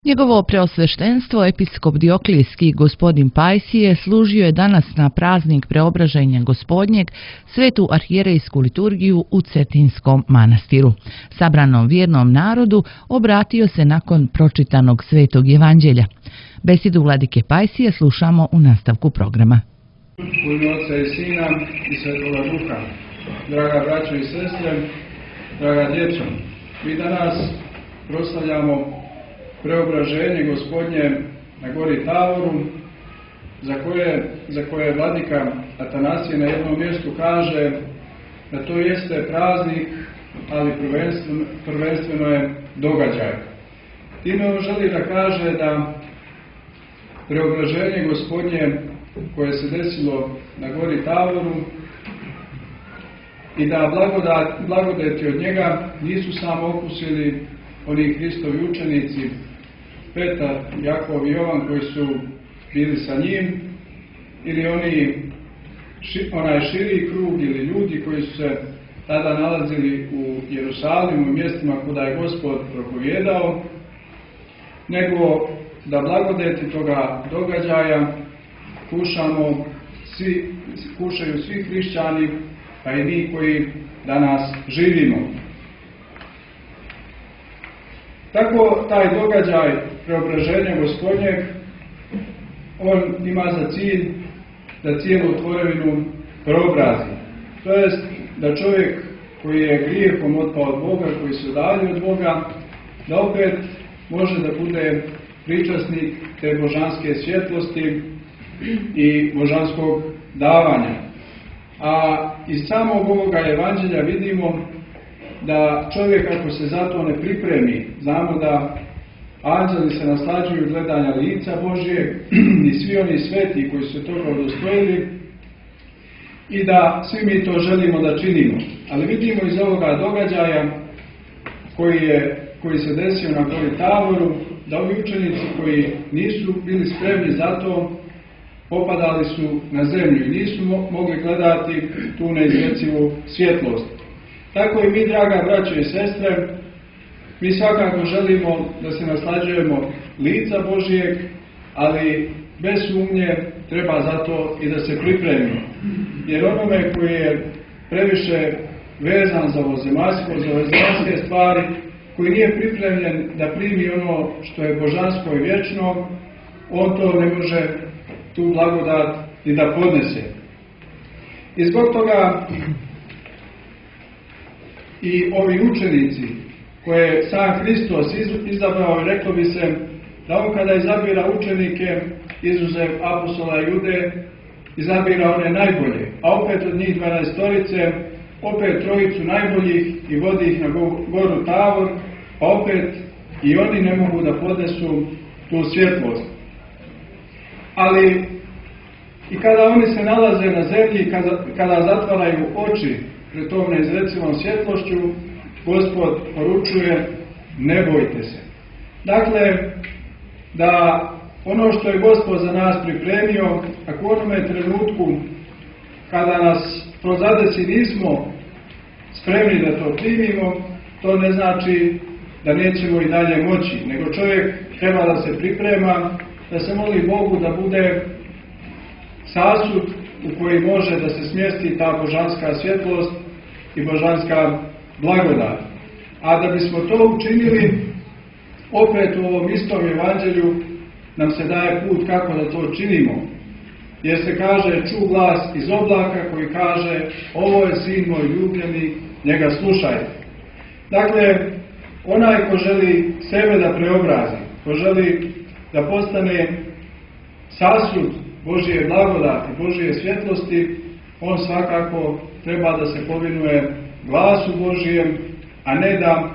Njegovo preosveštenstvo, episkop Dioklijski gospodin Pajsije, služio je danas na praznik Preobraženja Gospodnjeg svetu arhijerejsku liturgiju u Cetinskom manastiru. Sabranom vjernom narodu obratio se nakon pročitanog svetog evanđelja. Besedu vladike Pajsije slušamo u nastavku programa. U ime Otca i Sina i Svetoga Duha. Draga braćo i sestre, draga djeco, mi danas proslavljamo Preobraženje Gospodnje na gori Tavoru, za koje vladika Atanasije na jednom mjestu kaže da to jeste praznik, ali prvenstveno je događaj. Time on želi da kaže da Preobraženje Gospodnje koje se desilo na gori Tavoru i da blagodeti od njega nisu samo okusili oni Hristovi učenici, Petar, Jakov i Jovan koji su bili sa njim, ili onaj širi krug ili ljudi koji su se tada nalazili u Jerusalimu, u mjestima kuda je Gospod propovjedao, nego da blagodeti toga događaja kušaju svi hrišćani, pa i mi koji danas živimo. Tako taj događaj Preobraženja Gospodnjeg, on ima za cilj da cijelu tvorevinu preobrazi. To jest da čovjek koji je grijehom otpao od Boga, koji se udalji od Boga, da opet može da bude pričasnik te božanske svjetlosti i božanskog davanja. A iz samog ovoga evanđelja vidimo da čovjek ako se za to ne pripremi, znamo da anđeli se naslađuju gledanja lica Božijeg i svi oni sveti koji su toga udostojili i da svi mi to želimo da činimo. Ali vidimo iz ovoga događaja koji se desio na gori Tavoru, da ovi učenici koji nisu bili spremni za to, popadali su na zemlju i nisu mogli gledati tu neizrecivu svjetlost. Tako i mi, draga braćo i sestre, mi svakako želimo da se naslađujemo lica Božijeg, ali bez sumnje treba za to i da se pripremimo. Jer onome koji je previše vezan za ovo zemaljske stvari, koji nije pripremljen da primi ono što je božansko i vječno, on to ne može tu blagodat i da podnese. I zbog toga i ovi učenici koje sam Hristos izabrao, i reklo bi se da on kada izabira učenike, izuzev apostola Jude, izabira one najbolje, a opet od njih 12 opet trojicu najboljih i vodi ih na goru Tavor, pa opet i oni ne mogu da podnesu tu svjetlost. Ali i kada oni se nalaze na zemlji, kada zatvaraju oči pred tom neizrecivom svjetlošću, Gospod poručuje: ne bojte se. Dakle, da ono što je Gospod za nas pripremio, ako u onome trenutku kada nas to zadesi nismo spremni da to primimo, to ne znači da nećemo i dalje moći, nego čovjek treba da se priprema, da se moli Bogu da bude sasud u koji može da se smjesti ta božanska svjetlost i božanska blagodat. A da bismo to učinili, opet u ovom istom evanđelju nam se daje put kako da to činimo. Jer se kaže: ču glas iz oblaka koji kaže: ovo je sin moj ljubljeni, njega slušajte. Dakle, onaj ko želi sebe da preobrazi, ko želi da postane sasud Božije blagodati, Božije svjetlosti, on svakako treba da se povinuje glasu Božijem, a ne da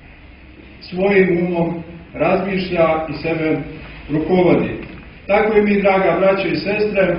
svojim umom razmišlja i sebe rukovodi. Tako i mi, draga braćo i sestre,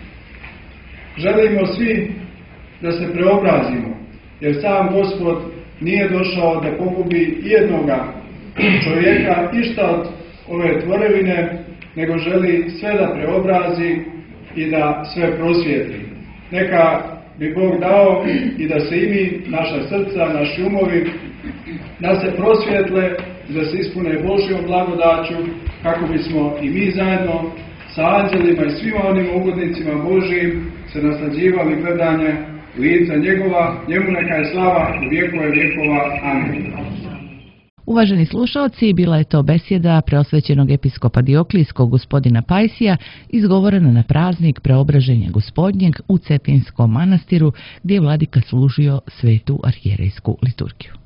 želimo svi da se preobrazimo, jer sam Gospod nije došao da pogubi jednoga čovjeka, išta od ove tvorevine, nego želi sve da preobrazi i da sve prosvijetli. Neka bi Bog dao i da se i mi, naša srca, naši umovi, da se prosvijetle da se ispune Božjom blagodaću, kako bismo i mi zajedno sa anđelima i svima onim ugodnicima Božjim se naslađivali gledanja lica njegova. Njemu neka je slava u vjekove vjekova. Amen. Uvaženi slušalci, bila je to besjeda preosvećenog episkopa Dioklijskog gospodina Pajsija, izgovorena na praznik Preobraženja Gospodnjeg u Cetinskom manastiru, gdje je vladika služio svetu arhijerejsku liturgiju.